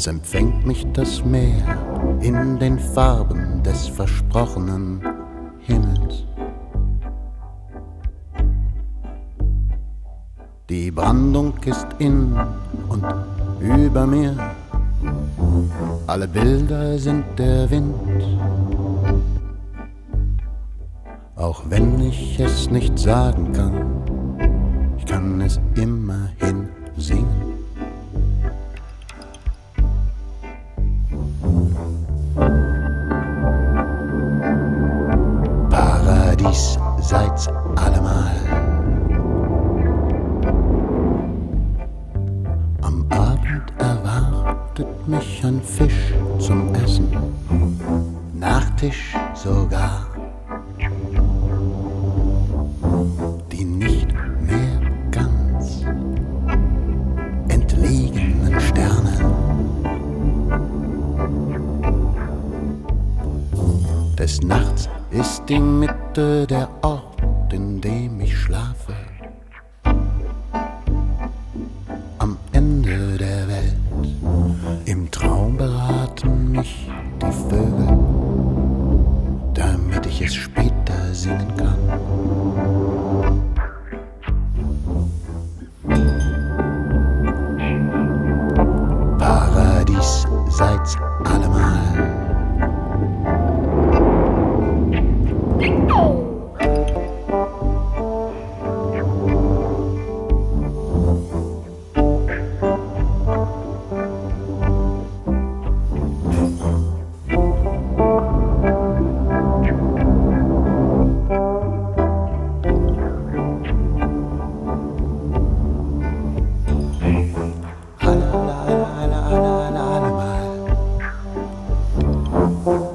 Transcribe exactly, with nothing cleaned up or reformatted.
es empfängt mich das Meer in den Farben des versprochenen Himmels. Die Brandung ist in und über mir, alle Bilder sind der Wind. Auch wenn ich es nicht sagen kann, ich kann es immerhin singen. Paradies seid's allemal. Am Abend erwartet mich ein Fisch zum Essen, Nachtisch sogar. Die nicht mehr ganz entlegenen Sterne. Des Nachts ist die Mitte der Ort, in dem ich schlafe. Am Ende der Welt, im Traum beraten mich die Vögel, damit ich es später singen kann. Paradies seid's allemal. Alle, alle, alle, alle, alle, alle, alle mal.